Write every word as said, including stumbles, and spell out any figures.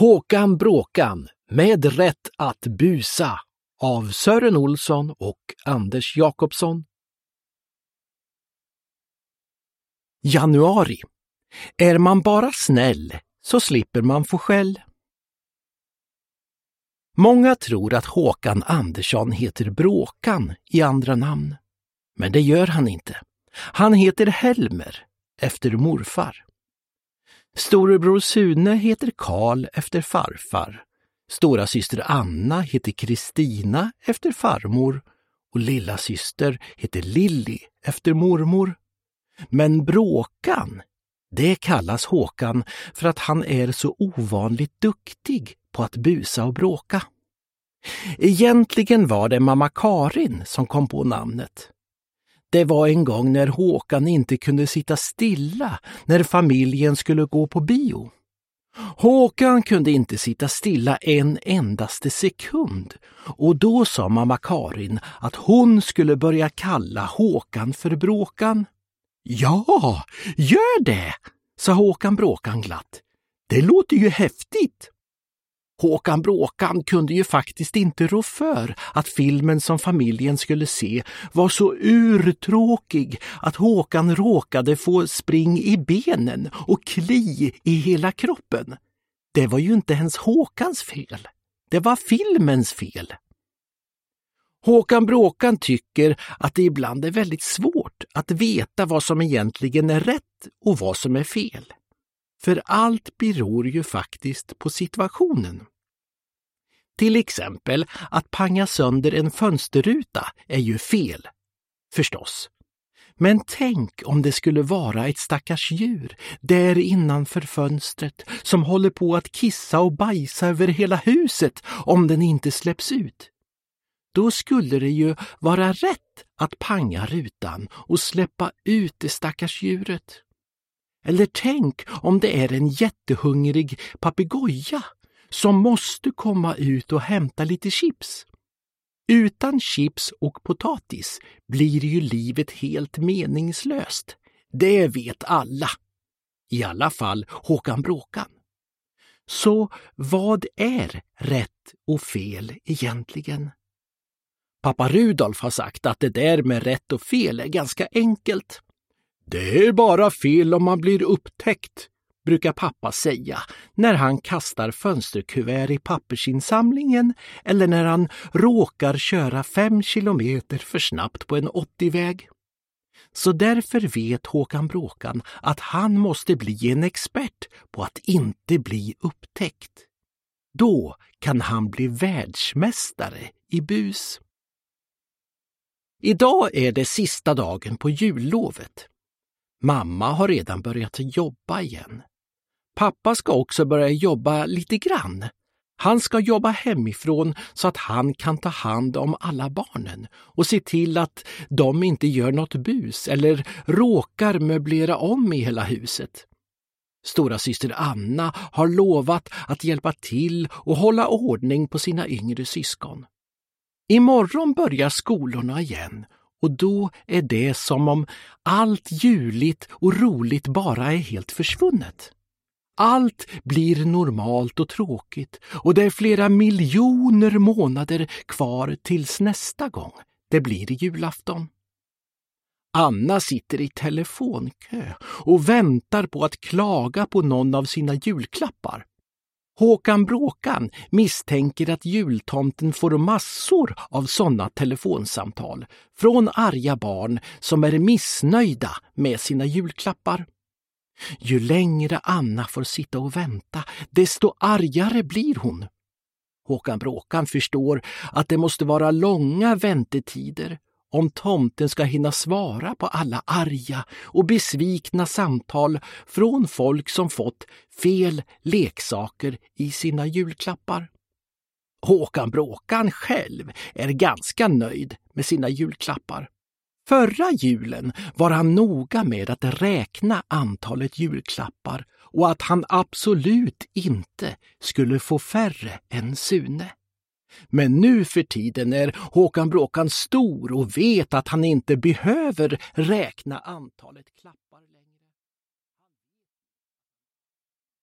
Håkan Bråkan med rätt att busa av Sören Olsson och Anders Jakobsson. Januari. Är man bara snäll så slipper man få skäll. Många tror att Håkan Andersson heter Bråkan i andra namn. Men det gör han inte. Han heter Helmer efter morfar. Storebror Sune heter Karl efter farfar. Stora syster Anna heter Kristina efter farmor. Och lilla syster heter Lilly efter mormor. Men Bråkan, det kallas Håkan för att han är så ovanligt duktig på att busa och bråka. Egentligen var det mamma Karin som kom på namnet. Det var en gång när Håkan inte kunde sitta stilla när familjen skulle gå på bio. Håkan kunde inte sitta stilla en endaste sekund och då sa mamma Karin att hon skulle börja kalla Håkan för Bråkan. Ja, gör det, sa Håkan Bråkan glatt. Det låter ju häftigt. Håkan Bråkan kunde ju faktiskt inte rå för att filmen som familjen skulle se var så urtråkig att Håkan råkade få spring i benen och kli i hela kroppen. Det var ju inte ens Håkans fel. Det var filmens fel. Håkan Bråkan tycker att det ibland är väldigt svårt att veta vad som egentligen är rätt och vad som är fel. För allt beror ju faktiskt på situationen. Till exempel att panga sönder en fönsterruta är ju fel, förstås. Men tänk om det skulle vara ett stackars djur där innanför fönstret som håller på att kissa och bajsa över hela huset om den inte släpps ut. Då skulle det ju vara rätt att panga rutan och släppa ut det stackars djuret. Eller tänk om det är en jättehungrig papegoja som måste komma ut och hämta lite chips. Utan chips och potatis blir ju livet helt meningslöst. Det vet alla. I alla fall Håkan Bråkan. Så vad är rätt och fel egentligen? Pappa Rudolf har sagt att det där med rätt och fel är ganska enkelt. Det är bara fel om man blir upptäckt, brukar pappa säga när han kastar fönsterkuvert i pappersinsamlingen eller när han råkar köra fem kilometer för snabbt på en åttio-väg. Så därför vet Håkan Bråkan att han måste bli en expert på att inte bli upptäckt. Då kan han bli världsmästare i bus. Idag är det sista dagen på jullovet. Mamma har redan börjat jobba igen. Pappa ska också börja jobba lite grann. Han ska jobba hemifrån så att han kan ta hand om alla barnen och se till att de inte gör något bus eller råkar möblera om i hela huset. Stora syster Anna har lovat att hjälpa till och hålla ordning på sina yngre syskon. Imorgon börjar skolorna igen och då är det som om allt juligt och roligt bara är helt försvunnet. Allt blir normalt och tråkigt och det är flera miljoner månader kvar tills nästa gång det blir julafton. Anna sitter i telefonkö och väntar på att klaga på någon av sina julklappar. Håkan Bråkan misstänker att jultomten får massor av sådana telefonsamtal från arga barn som är missnöjda med sina julklappar. Ju längre Anna får sitta och vänta, desto argare blir hon. Håkan Bråkan förstår att det måste vara långa väntetider om tomten ska hinna svara på alla arga och besvikna samtal från folk som fått fel leksaker i sina julklappar. Håkan Bråkan själv är ganska nöjd med sina julklappar. Förra julen var han noga med att räkna antalet julklappar och att han absolut inte skulle få färre än Sune. Men nu för tiden är Håkan Bråkan stor och vet att han inte behöver räkna antalet klappar.